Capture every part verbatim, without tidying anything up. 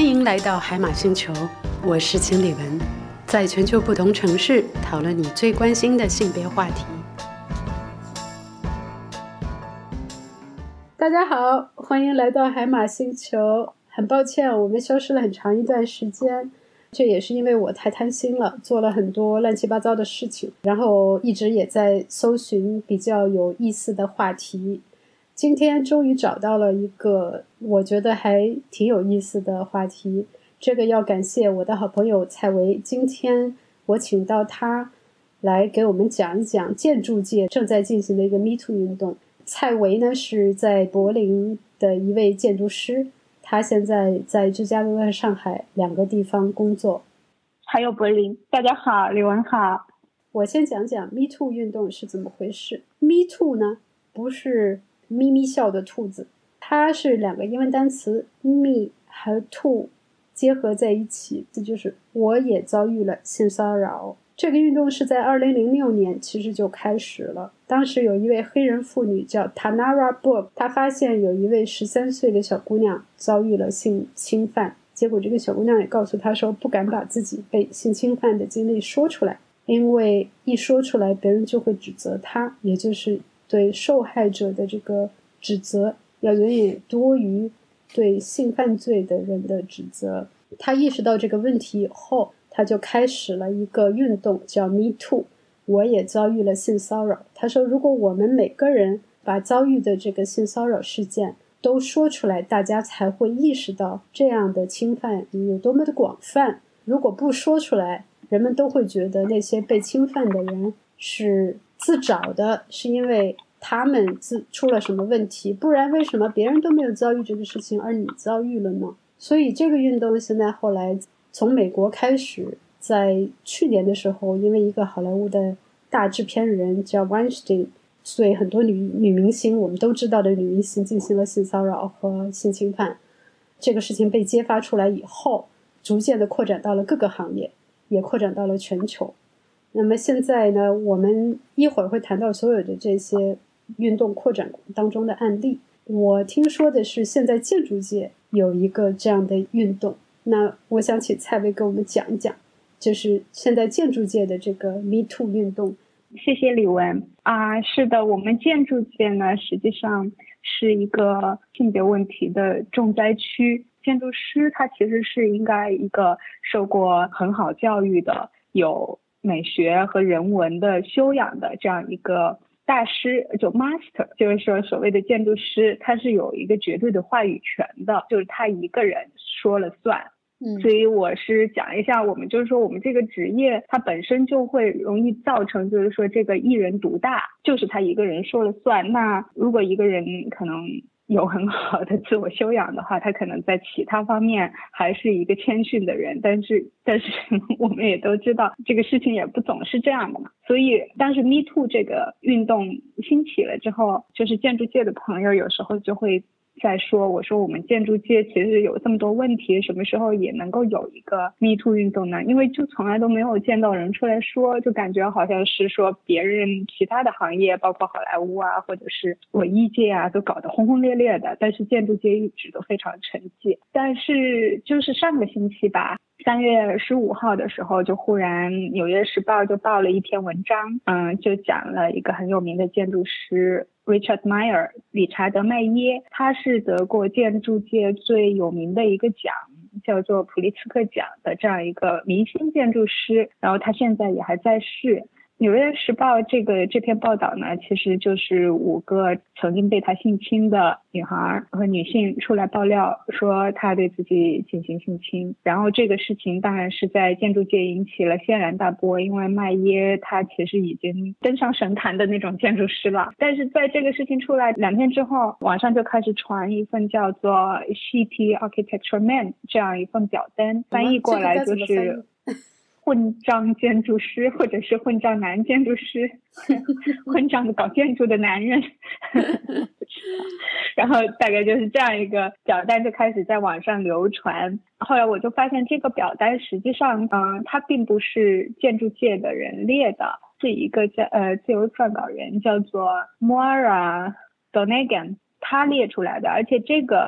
欢迎来到海马星球，我是秦理文，在全球不同城市讨论你最关心的性别话题。大家好，欢迎来到海马星球。很抱歉，我们消失了很长一段时间，这也是因为我太贪心了，做了很多乱七八糟的事情，然后一直也在搜寻比较有意思的话题。今天终于找到了一个我觉得还挺有意思的话题，这个要感谢我的好朋友蔡维。今天我请到他来给我们讲一讲建筑界正在进行的一个 Me Too 运动。蔡维呢是在柏林的一位建筑师，他现在在芝加哥和上海两个地方工作， 还有柏林。大家好，李文好。 我先讲讲 Me Too 运动是怎么回事。 Me Too 呢不是咪咪笑的兔子，它是两个英文单词 me 和 to 结合在一起，这就是我也遭遇了性骚扰。这个运动是在二零零六年其实就开始了，当时有一位黑人妇女叫 Tanara Book， 她发现有一位十三岁的小姑娘遭遇了性侵犯，结果这个小姑娘也告诉她说不敢把自己被性侵犯的经历说出来，因为一说出来别人就会指责她，也就是对受害者的这个指责要远远多于对性犯罪的人的指责。他意识到这个问题以后，他就开始了一个运动叫 Me Too， 我也遭遇了性骚扰。他说如果我们每个人把遭遇的这个性骚扰事件都说出来，大家才会意识到这样的侵犯有多么的广泛。如果不说出来，人们都会觉得那些被侵犯的人是自找的，是因为他们自出了什么问题，不然为什么别人都没有遭遇这个事情而你遭遇了呢？所以这个运动现在后来从美国开始，在去年的时候，因为一个好莱坞的大制片人叫 Weinstein， 所以很多女女明星，我们都知道的女明星进行了性骚扰和性侵犯。这个事情被揭发出来以后，逐渐的扩展到了各个行业，也扩展到了全球。那么现在呢，我们一会儿会谈到所有的这些运动扩展当中的案例。我听说的是现在建筑界有一个这样的运动，那我想请蔡薇跟我们讲一讲，就是现在建筑界的这个 Me Too 运动。 谢谢李文啊，是的，我们建筑界呢实际上是一个性别问题的重灾区。建筑师他其实是应该一个受过很好教育的，有美学和人文的修养的这样一个大师，就 master， 就是说所谓的建筑师他是有一个绝对的话语权的，就是他一个人说了算。嗯，所以我是讲一下我们就是说我们这个职业它本身就会容易造成就是说这个一人独大，就是他一个人说了算。那如果一个人可能有很好的自我修养的话，他可能在其他方面还是一个谦逊的人，但是但是我们也都知道这个事情也不总是这样的嘛。所以当时 Me Too 这个运动兴起了之后，就是建筑界的朋友有时候就会在说，我说我们建筑界其实有这么多问题，什么时候也能够有一个 Me Too 运动呢？因为就从来都没有见到人出来说，就感觉好像是说别人其他的行业包括好莱坞啊或者是文艺界啊都搞得轰轰烈烈的，但是建筑界一直都非常沉寂。但是就是上个星期吧，三月十五号的时候，就忽然纽约时报就报了一篇文章，嗯，就讲了一个很有名的建筑师Richard Meyer 理查德麦耶，他是得过建筑界最有名的一个奖，叫做普利兹克奖的这样一个明星建筑师，然后他现在也还在世。纽约时报这个这篇报道呢，其实就是五个曾经被他性侵的女孩和女性出来爆料说他对自己进行性侵，然后这个事情当然是在建筑界引起了轩然大波，因为麦耶他其实已经登上神坛的那种建筑师了。但是在这个事情出来两天之后，网上就开始传一份叫做 Shitty Architecture Man 这样一份表单，翻译过来就是混账建筑师或者是混账男建筑师混账的搞建筑的男人然后大概就是这样一个表单就开始在网上流传。后来我就发现这个表单实际上嗯、呃，它并不是建筑界的人列的，是一个叫呃自由撰稿人叫做 Moira Donegan 他列出来的，而且这个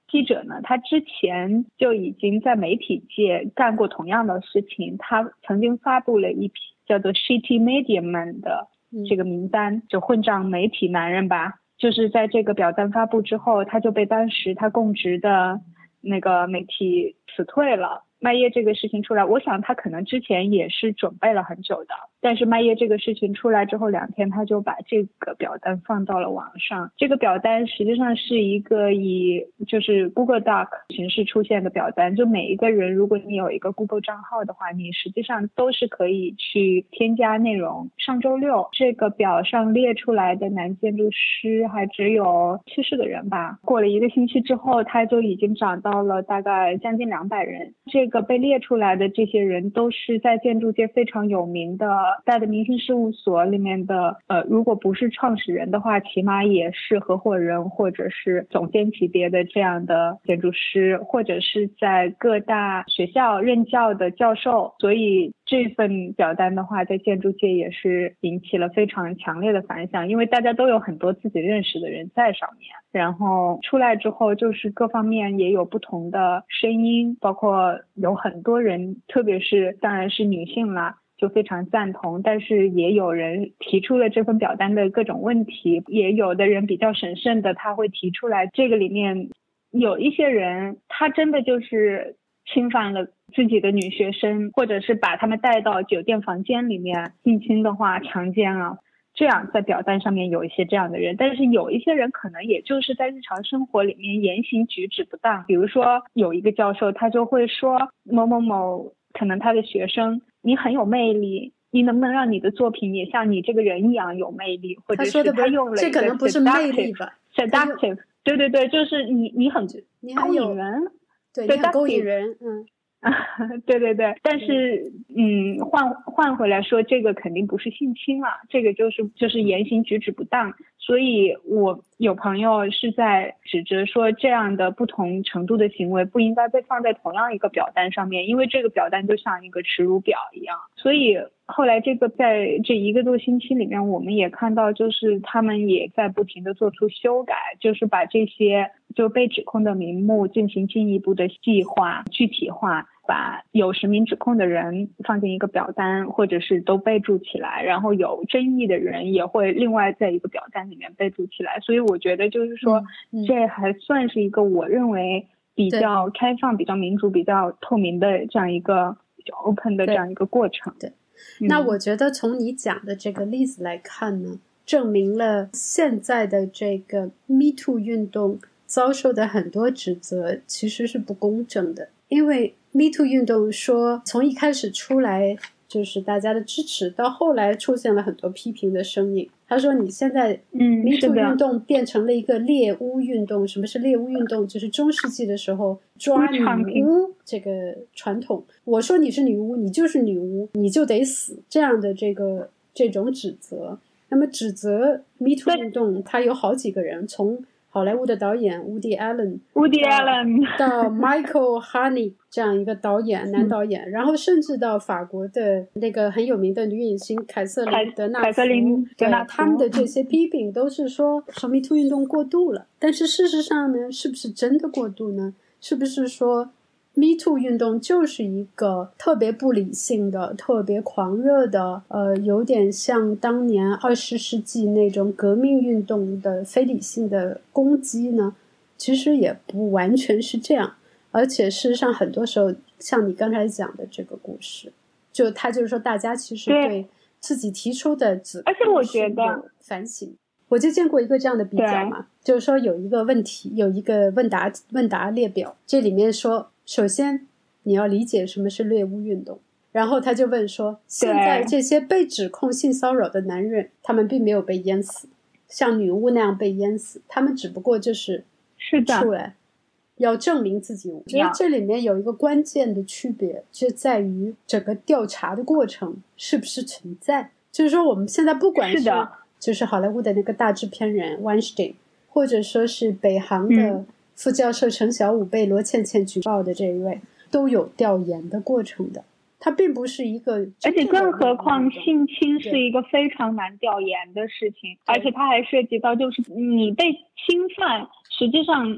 记者呢，他之前就已经在媒体界干过同样的事情，他曾经发布了一批叫做 Shitty Media Man 的这个名单，就混账媒体男人吧。就是在这个表单发布之后，他就被当时他供职的那个媒体辞退了。麦耶这个事情出来，我想他可能之前也是准备了很久的，但是麦耶这个事情出来之后两天，他就把这个表单放到了网上。这个表单实际上是一个以就是 Google Doc 形式出现的表单，就每一个人如果你有一个 Google 账号的话，你实际上都是可以去添加内容。上周六这个表上列出来的男建筑师还只有七十个人吧，过了一个星期之后，他就已经涨到了大概将近两百人。这个被列出来的这些人都是在建筑界非常有名的大的明星事务所里面的，呃，如果不是创始人的话，起码也是合伙人或者是总监级别的这样的建筑师，或者是在各大学校任教的教授。所以这份表单的话，在建筑界也是引起了非常强烈的反响，因为大家都有很多自己认识的人在上面。然后出来之后，就是各方面也有不同的声音，包括有很多人，特别是当然是女性啦，就非常赞同，但是也有人提出了这份表单的各种问题，也有的人比较审慎的，他会提出来这个里面有一些人他真的就是侵犯了自己的女学生，或者是把他们带到酒店房间里面性侵的话，强奸啊，这样在表单上面有一些这样的人。但是有一些人可能也就是在日常生活里面言行举止不当，比如说有一个教授他就会说某某某可能他的学生，你很有魅力，你能不能让你的作品也像你这个人一样有魅力，或者是他用了一个 seductive, 这可能不是魅力吧 seductive 对对对，就是你你很你很有勾引人， 对，你很勾引人，嗯对对对，但是嗯，换换回来说，这个肯定不是性侵了，这个就是就是言行举止不当。所以我有朋友是在指责说，这样的不同程度的行为不应该被放在同样一个表单上面，因为这个表单就像一个耻辱表一样。所以后来这个在这一个多星期里面，我们也看到，就是他们也在不停的做出修改，就是把这些就被指控的名目进行进一步的细化、具体化，把有实名指控的人放进一个表单，或者是都备注起来，然后有争议的人也会另外在一个表单里面备注起来。所以我觉得就是说，嗯嗯、这还算是一个我认为比较开放、比较民主、比较透明的这样一个比较 open 的这样一个过程。 对。对，那我觉得从你讲的这个例子来看呢，证明了现在的这个 Me Too 运动遭受的很多指责其实是不公正的。因为 Me Too 运动说从一开始出来就是大家的支持，到后来出现了很多批评的声音。他说你现在 Me Too 运动变成了一个猎巫运动。什么是猎巫运动？就是中世纪的时候抓女巫这个传统，我说你是女巫，你就是女巫，你就得死，这样的这个这种指责。那么指责 Me Too 运动，他有好几个人，从好莱坞的导演 Woody Allen，Woody Allen 到 Michael Haneke 这样一个导演，男导演，然后甚至到法国的那个很有名的女影星凯瑟琳德纳福，对，他们的这些批评都是说说 Me Too 运动过度了。但是事实上呢，是不是真的过度呢？是不是说 Me Too 运动就是一个特别不理性的、特别狂热的，呃，有点像当年二十世纪那种革命运动的非理性的攻击呢？其实也不完全是这样，而且事实上很多时候，像你刚才讲的这个故事，就他就是说，大家其实对自己提出的指控， 而且我觉得反省。我就见过一个这样的比较嘛，就是说有一个问题，有一个问答问答列表，这里面说，首先你要理解什么是猎巫运动，然后他就问说，现在这些被指控性骚扰的男人，他们并没有被淹死，像女巫那样被淹死，他们只不过就是出来要证明自己。我觉得这里面有一个关键的区别，就在于整个调查的过程是不是存在。就是说我们现在不管是就是好莱坞的那个大制片人 Weinstein， 或者说是北航的副教授陈小武被罗倩倩举报的这一位、嗯、都有调研的过程的，它并不是一个， 而且更何况性侵是一个非常难调研的事情，而且它还涉及到就是你被侵犯实际上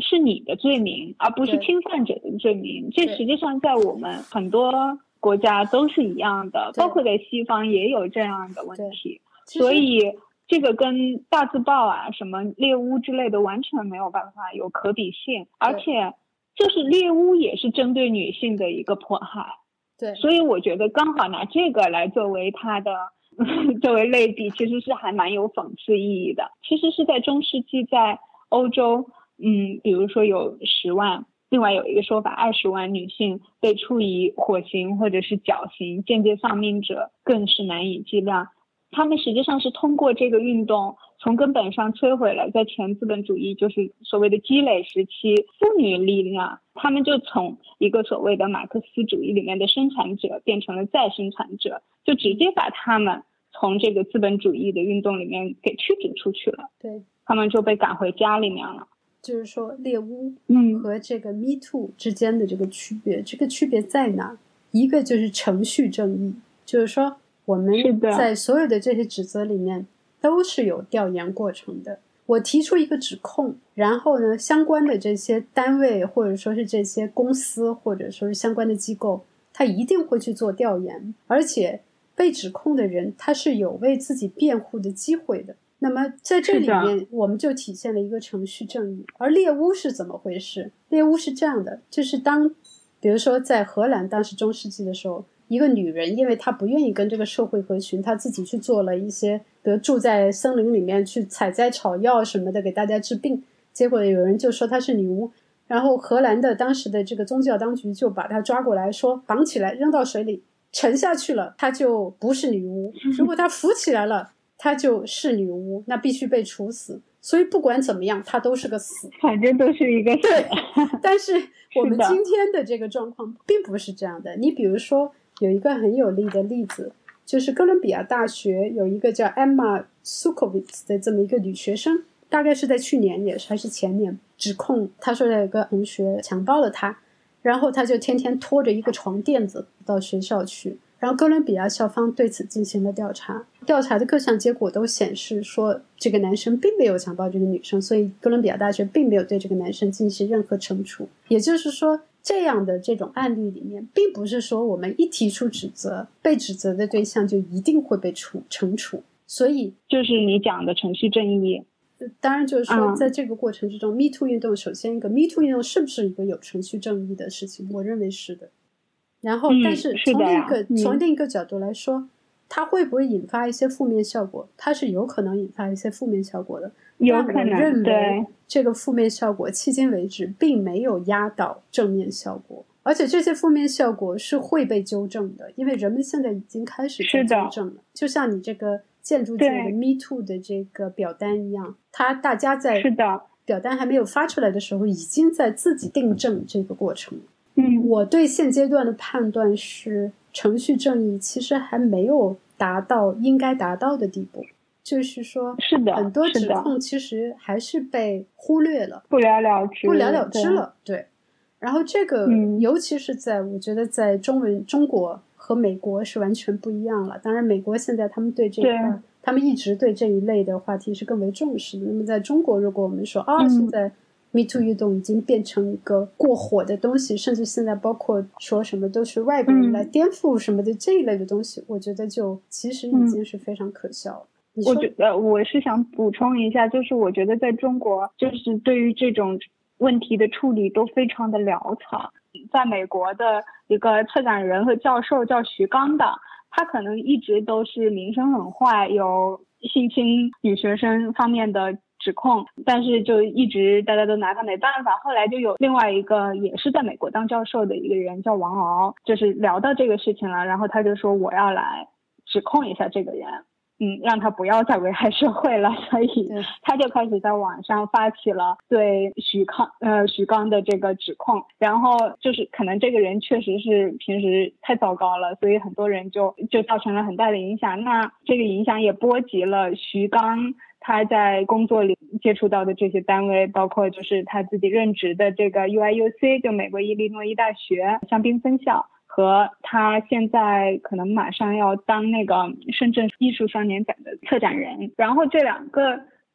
是你的罪名，而不是侵犯者的罪名。这实际上在我们很多国家都是一样的，包括在西方也有这样的问题。所以这个跟大字报啊什么猎巫之类的完全没有办法有可比性，而且就是猎巫也是针对女性的一个迫害。 对， 所以我觉得刚好拿这个来作为它的作为类比，其实是还蛮有讽刺意义的。其实是在中世纪，在欧洲，嗯，比如说有十万，另外有一个说法二十万女性被处以火刑或者是绞刑，间接丧命者更是难以计量。他们实际上是通过这个运动从根本上摧毁了在前资本主义就是所谓的积累时期妇女力量，他们就从一个所谓的马克思主义里面的生产者变成了再生产者，就直接把他们从这个资本主义的运动里面给驱逐出去了。 对， 他们就被赶回家里面了。 就是说猎巫和这个 Me Too 之间的这个区别、嗯、这个区别在哪？一个就是程序正义，就是说我们在所有的这些指责里面都是有调研过程的。我提出一个指控，然后呢，相关的这些单位或者说是这些公司或者说是相关的机构，他一定会去做调研，而且被指控的人他是有为自己辩护的机会的。那么在这里面我们就体现了一个程序正义。而猎巫是怎么回事？猎巫是这样的，就是当比如说在荷兰当时中世纪的时候，一个女人因为她不愿意跟这个社会合群，她自己去做了一些比如住在森林里面去采摘草药什么的给大家治病，结果有人就说她是女巫，然后荷兰的当时的这个宗教当局就把她抓过来说绑起来扔到水里，沉下去了她就不是女巫，如果她浮起来了她就是女巫，那必须被处死。所以不管怎么样她都是个死， 反正都是一个死。 但是我们今天的这个状况并不是这样的。你比如说有一个很有力的例子，就是哥伦比亚大学有一个叫 Emma Sukovitz 的这么一个女学生，大概是在去年也是还是前年，指控她说有个同学强暴了她，然后她就天天拖着一个床垫子到学校去，然后哥伦比亚校方对此进行了调查，调查的各项结果都显示说这个男生并没有强暴这个女生，所以哥伦比亚大学并没有对这个男生进行任何惩处。也就是说这样的这种案例里面并不是说我们一提出指责，被指责的对象就一定会被处惩处。所以就是你讲的程序正义。 当然就是说在这个过程之中、嗯、Me Too 运动，首先一个 Me Too 运动是不是一个有程序正义的事情，我认为是的。然后但是从另一个、嗯、从另一个角度来说、嗯、它会不会引发一些负面效果，它是有可能引发一些负面效果的， 有可能。 我认为这个负面效果迄今为止并没有压倒正面效果，而且这些负面效果是会被纠正的，因为人们现在已经开始在纠正了。就像你这个建筑界的 Me Too 的这个表单一样，它大家在表单还没有发出来的时候已经在自己订正这个过程。 嗯， 我对现阶段的判断是程序正义其实还没有达到应该达到的地步，就是说是的， 很多指控其实还是被忽略了， 不了了之不了了之了。 对, 对然后这个、嗯、尤其是在我觉得在中文中国和美国是完全不一样了。当然美国现在他们对这个他们一直对这一类的话题是更为重视的。那么在中国如果我们说啊、嗯、现在Me Too 运动已经变成一个过火的东西，甚至现在包括说什么都是外国人来颠覆什么的、嗯、这一类的东西，我觉得就其实已经是非常可笑了、嗯、 我觉得我是想补充一下，就是我觉得在中国就是对于这种问题的处理都非常的潦草。在美国的一个策展人和教授叫徐刚的，他可能一直都是名声很坏，有性侵女学生方面的指控，但是就一直大家都拿他没办法。后来就有另外一个也是在美国当教授的一个人叫王敖，就是聊到这个事情了，然后他就说我要来指控一下这个人，嗯，让他不要再危害社会了，所以他就开始在网上发起了对徐康呃徐刚的这个指控。然后就是可能这个人确实是平时太糟糕了，所以很多人就就造成了很大的影响。那这个影响也波及了徐刚他在工作里接触到的这些单位，包括就是他自己任职的这个 U I U C 就美国伊利诺伊大学香槟分校，和他现在可能马上要当那个深圳艺术双年展的策展人。然后这两个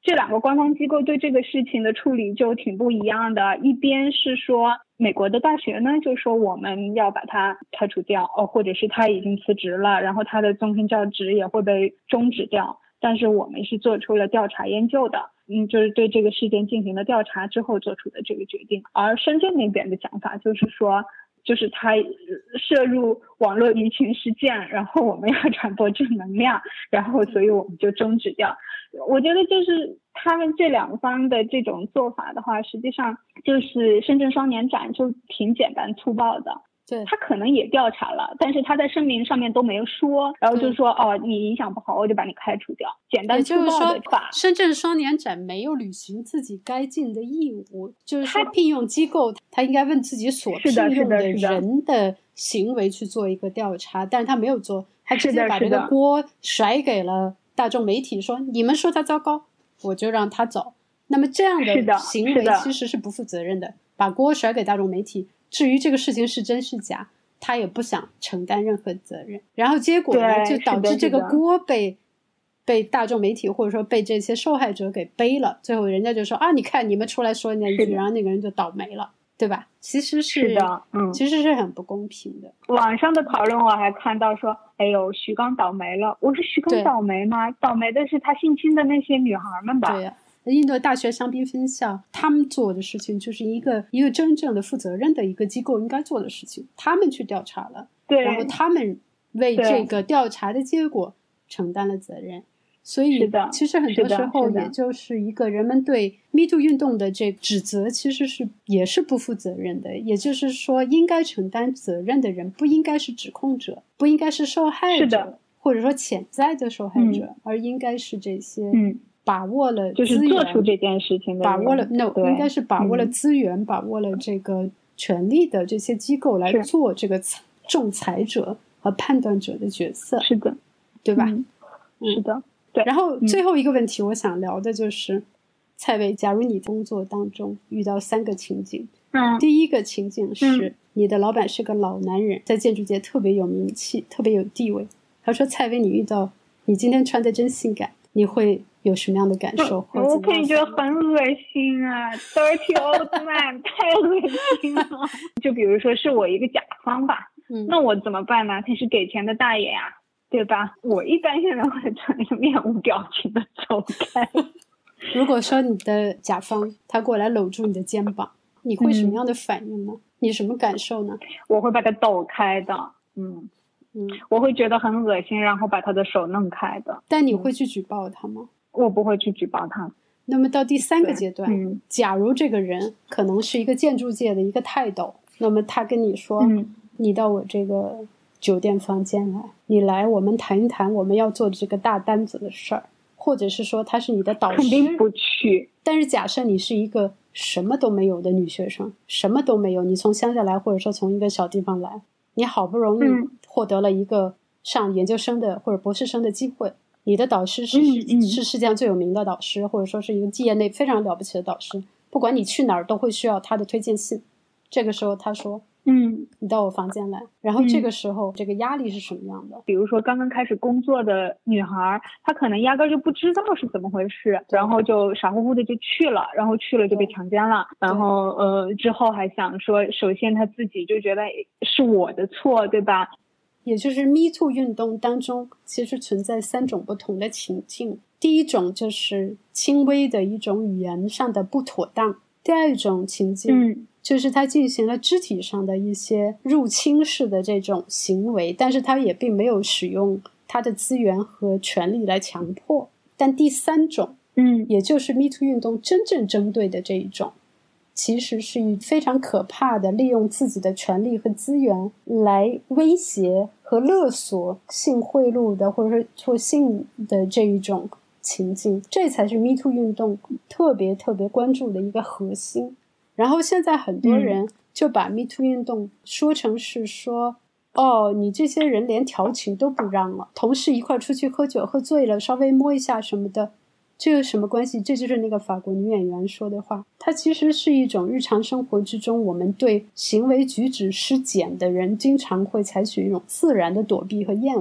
这两个官方机构对这个事情的处理就挺不一样的。一边是说美国的大学呢，就说我们要把他开除掉，哦，或者是他已经辞职了，然后他的终身教职也会被终止掉。但是我们是做出了调查研究的，嗯，就是对这个事件进行了调查之后做出的这个决定。而深圳那边的讲法就是说，就是他涉入网络舆情事件，然后我们要传播正能量，然后所以我们就终止掉。我觉得就是他们这两方的这种做法的话，实际上就是深圳双年展就挺简单粗暴的。 对， 他可能也调查了，但是他在声明上面都没有说，然后就说哦，你影响不好，我就把你开除掉，简单粗暴的法。 深圳双年展没有履行自己该尽的义务，就是说聘用机构他应该问自己所聘用的人的行为去做一个调查，但是他没有做，他直接把这个锅甩给了大众媒体，说你们说他糟糕，我就让他走。那么这样的行为其实是不负责任的，把锅甩给大众媒体。至于这个事情是真是假，他也不想承担任何责任，然后结果呢，就导致这个锅被被大众媒体或者说被这些受害者给背了。最后人家就说啊，你看你们出来说那一句，然后那个人就倒霉了，对吧？其实是， 是的，嗯， 其实是很不公平的。 网上的讨论我还看到说，哎呦，徐刚倒霉了。我说徐刚倒霉吗？倒霉的是他性侵的那些女孩们吧？ 对呀、啊。印度大学香槟分校他们做的事情就是一个一个真正的负责任的一个机构应该做的事情，他们去调查了， 对， 然后他们为这个调查的结果承担了责任。所以其实很多时候也就是一个人们对 Me Too 运动的这指责其实是也是不负责任的，也就是说应该承担责任的人不应该是指控者，不应该是受害者或者说潜在的受害者、嗯、而应该是这些嗯把握了资源， 就是做出这件事情的人， 把握了 no 应该是把握了资源、嗯、把握了这个权力的这些机构来做这个仲裁者和判断者的角色， 是的， 对吧？ 嗯嗯、是的，对。 然后最后一个问题我想聊的就是、嗯、蔡薇，假如你工作当中遇到三个情景， 嗯， 第一个情景是、 嗯、 你的老板是个老男人，在建筑界特别有名气，特别有地位，他说蔡薇，你遇到你今天穿的真性感，你会有什么样的感受？ 我我肯定觉得很恶心啊 dirty old man 太恶心了就比如说是我一个甲方吧、嗯、那我怎么办呢？他是给钱的大爷啊，对吧？我一般现在会穿一个面无表情的走开如果说你的甲方他过来搂住你的肩膀，你会什么样的反应呢、嗯、你什么感受呢？ 我会把他抖开的，嗯嗯，我会觉得很恶心，然后把他的手弄开的。 但你会去举报他吗？ 我不会去举报他。 那么到第三个阶段、 嗯、 假如这个人可能是一个建筑界的一个泰斗，那么他跟你说、 嗯、 你到我这个酒店房间来，你来我们谈一谈我们要做的这个大单子的事儿，或者是说他是你的导师， 肯定不去。 但是假设你是一个什么都没有的女学生，什么都没有，你从乡下来，或者说从一个小地方来，你好不容易获得了一个上研究生的或者博士生的机会，你的导师是、 嗯嗯、 是世界上最有名的导师，或者说是一个业内非常了不起的导师，不管你去哪儿都会需要他的推荐信。这个时候他说嗯， 你到我房间来，然后这个时候、嗯、这个压力是什么样的？ 比如说刚刚开始工作的女孩，她可能压根就不知道是怎么回事，然后就傻乎乎的就去了，然后去了就被强奸了，然后呃之后还想说，首先她自己就觉得是我的错，对吧？ 也就是 Me Too 运动当中其实存在三种不同的情境。第一种就是轻微的一种语言上的不妥当，第二种情境、 嗯、 就是他进行了肢体上的一些入侵式的这种行为，但是他也并没有使用他的资源和权力来强迫。但第三种嗯， 也就是 Me Too 运动真正针对的这一种，其实是以非常可怕的利用自己的权力和资源来威胁和勒索性贿赂的或者说做性的这一种情境，这才是 Me Too 运动特别特别关注的一个核心。然后现在很多人就把 Me Too 运动说成是说、嗯、哦，你这些人连调情都不让了，同事一块出去喝酒喝醉了稍微摸一下什么的，这有什么关系？这就是那个法国女演员说的话。它其实是一种日常生活之中我们对行为举止失检的人经常会采取一种自然的躲避和厌恶，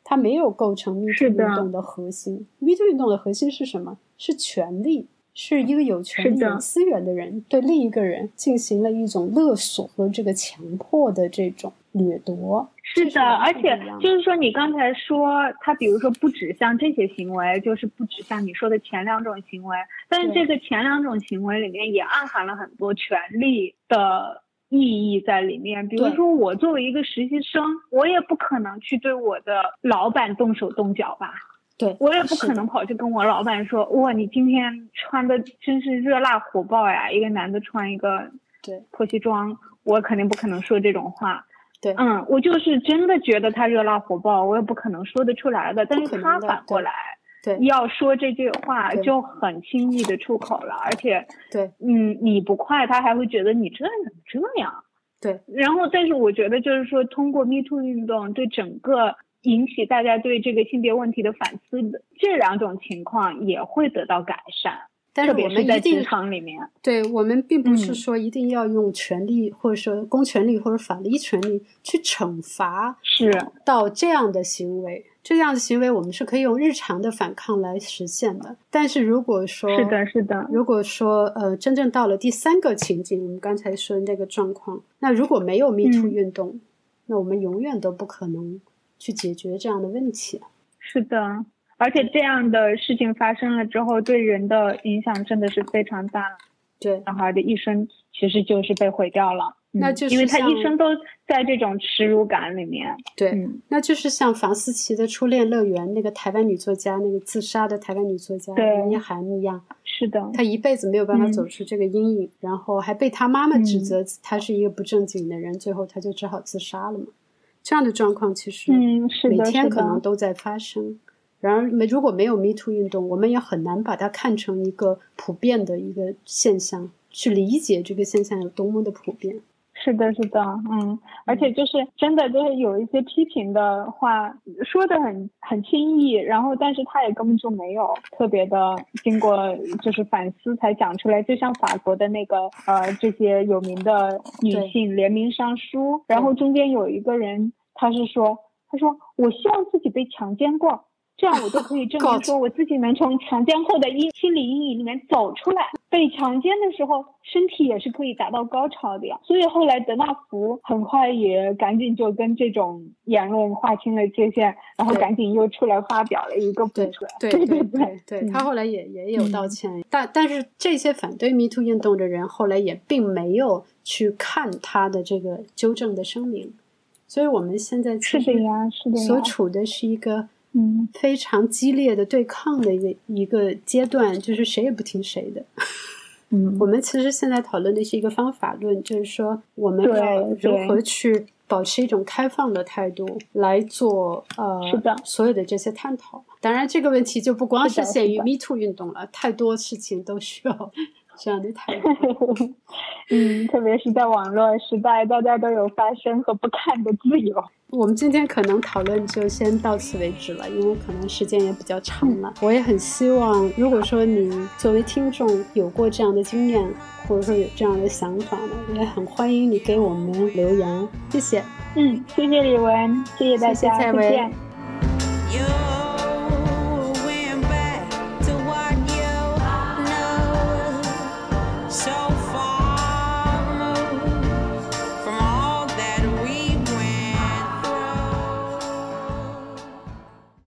它没有构成 Me Too 运动的核心。Me Too 运动的核心是什么？是权力，是一个有权利有资源的人对另一个人进行了一种勒索和这个强迫的这种掠夺。 是的，而且就是说你刚才说他比如说不指向这些行为，就是不指向你说的前两种行为，但是这个前两种行为里面也暗含了很多权利的意义在里面。比如说我作为一个实习生，我也不可能去对我的老板动手动脚吧， 对， 我也不可能跑去跟我老板说，哇，你今天穿的真是热辣火爆呀，一个男的穿一个对破西装，我肯定不可能说这种话。 对， 嗯，我就是真的觉得他热辣火爆，我也不可能说得出来的。但是他反过来， 对， 要说这句话就很轻易的出口了，而且， 对， 嗯，你不快，他还会觉得你这人怎么这样？ 对。 然后，但是我觉得就是说，通过 Me Too 运动对整个引起大家对这个性别问题的反思的这两种情况也会得到改善。 但是我们一定在职场里面， 对，我们并不是说一定要用权力、嗯、或者说公权力或者法律权力去惩罚是到这样的行为，这样的行为我们是可以用日常的反抗来实现的。但是如果说是的是的， 如果说呃真正到了第三个情景，我们刚才说的那个状况，那如果没有 Me Too 运动、嗯、那我们永远都不可能去解决这样的问题。 是的，而且这样的事情发生了之后，对人的影响真的是非常大。 对， 小孩的一生其实就是被毁掉了。 那就是、 嗯、因为他一生都在这种耻辱感里面。 对、 嗯， 那就是像房思琪的初恋乐园那个台湾女作家，那个自杀的台湾女作家林一涵一样。 是的， 她一辈子没有办法走出这个阴影、嗯、然后还被她妈妈指责她是一个不正经的人、嗯、最后她就只好自杀了嘛。这样的状况其实每天可能都在发生。嗯，然而如果没有 Me Too 运动，我们也很难把它看成一个普遍的一个现象，去理解这个现象有多么的普遍。 是的是的，嗯，而且就是真的就是有一些批评的话说的很很轻易，然后但是他也根本就没有特别的经过就是反思才讲出来。就像法国的那个呃这些有名的女性联名上书，然后中间有一个人他是说他说我希望自己被强奸过，这样我就可以证明说我自己能从强奸后的阴心理阴影里面走出来。被强奸的时候身体也是可以达到高潮的呀。所以后来德纳福很快也赶紧就跟这种言论划清了界限，然后赶紧又出来发表了一个补对对对对对对、嗯、他后来也也有道歉、嗯、但但是这些反对 Me Too 运动的人后来也并没有去看他的这个纠正的声明。所以我们现在其实所处的是一个嗯，非常激烈的对抗的一个一个阶段，就是谁也不听谁的。嗯，我们其实现在讨论的是一个方法论，就是说我们要如何去保持一种开放的态度来做呃是的所有的这些探讨。当然这个问题就不光是限于 Me Too 运动了，太多事情都需要这样的态度。 嗯，特别是在网络时代，大家都有发声和不看的自由。 我们今天可能讨论就先到此为止了，因为可能时间也比较长了、嗯、我也很希望如果说你作为听众有过这样的经验，或者说有这样的想法呢，也很欢迎你给我们留言。谢谢。 嗯，谢谢李文，谢谢大家， 谢谢蔡薇， 再见。